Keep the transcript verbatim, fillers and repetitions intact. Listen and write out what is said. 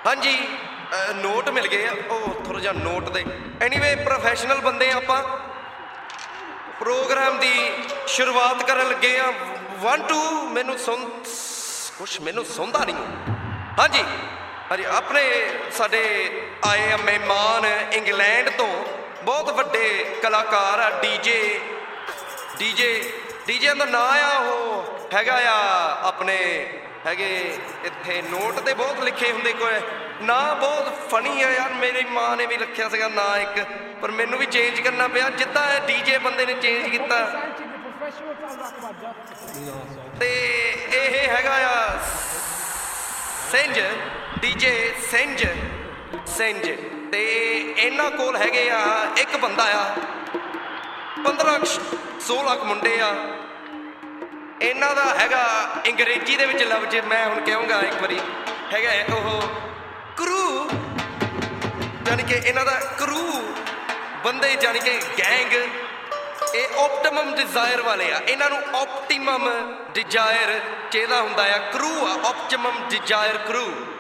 ਹਾਂਜੀ ਨੋਟ ਮਿਲ ਗਏ ਆ ਉਹ ਥੋੜ੍ਹਾ ਜਿਹਾ ਨੋਟ ਦੇ। ਐਨੀਵੇ ਪ੍ਰੋਫੈਸ਼ਨਲ ਬੰਦੇ ਆਪਾਂ ਪ੍ਰੋਗਰਾਮ ਦੀ ਸ਼ੁਰੂਆਤ ਕਰਨ ਲੱਗੇ ਆ। ਵਨ ਟੂ ਮੈਨੂੰ ਸੁਣ ਕੁਛ ਮੈਨੂੰ ਸੁਣਦਾ ਨਹੀਂ। ਹਾਂਜੀ ਹਾਂਜੀ ਆਪਣੇ ਸਾਡੇ ਆਏ ਆ ਮਹਿਮਾਨ ਇੰਗਲੈਂਡ ਤੋਂ, ਬਹੁਤ ਵੱਡੇ ਕਲਾਕਾਰ ਆ। ਡੀਜੇ ਡੀਜੇ ਡੀਜੇ ਦਾ ਨਾਂ ਆ ਉਹ ਹੈਗਾ ਆ ਆਪਣੇ ਹੈਗੇ ਇੱਥੇ ਨੋਟ 'ਤੇ ਬਹੁਤ ਲਿਖੇ ਹੁੰਦੇ। ਕੋਈ ਨਾਂ ਬਹੁਤ ਫਨੀ ਆ ਯਾਰ, ਮੇਰੀ ਮਾਂ ਨੇ ਵੀ ਰੱਖਿਆ ਸੀਗਾ ਨਾਂ ਇੱਕ, ਪਰ ਮੈਨੂੰ ਵੀ ਚੇਂਜ ਕਰਨਾ ਪਿਆ ਜਿੱਦਾਂ ਇਹ ਡੀਜੇ ਬੰਦੇ ਨੇ ਚੇਂਜ ਕੀਤਾ। ਤੇ ਇਹ ਹੈਗਾ ਆ ਸਿੰਜ, ਡੀਜੇ ਸਿੰਜ ਸਿੰਜ ਤੇ ਇਹਨਾਂ ਕੋਲ ਹੈਗੇ ਆ ਇੱਕ ਬੰਦਾ ਆ, ਪੰਦਰਾਂ ਸੋਲਾਂ ਕੁ ਮੁੰਡੇ ਆ। ਇਹਨਾਂ ਦਾ ਹੈਗਾ ਅੰਗਰੇਜ਼ੀ ਦੇ ਵਿੱਚ ਲਫ਼ਜ਼ ਮੈਂ ਹੁਣ ਕਹੂੰਗਾ ਇੱਕ ਵਾਰੀ, ਹੈਗਾ ਉਹ ਕਰੂ, ਜਾਣੀ ਕਿ ਇਹਨਾਂ ਦਾ ਕਰੂ ਬੰਦੇ, ਜਾਣੀ ਕਿ ਗੈਂਗ। ਇਹ ਓਪਟੀਮਮ ਡਿਜ਼ਾਇਰ ਵਾਲੇ ਆ, ਇਹਨਾਂ ਨੂੰ ਓਪਟੀਮਮ ਡਿਜ਼ਾਇਰ ਚਾਹੀਦਾ ਹੁੰਦਾ ਆ। ਕਰੂ ਆ ਓਪਟੀਮਮ ਡਿਜ਼ਾਇਰ ਕਰੂ।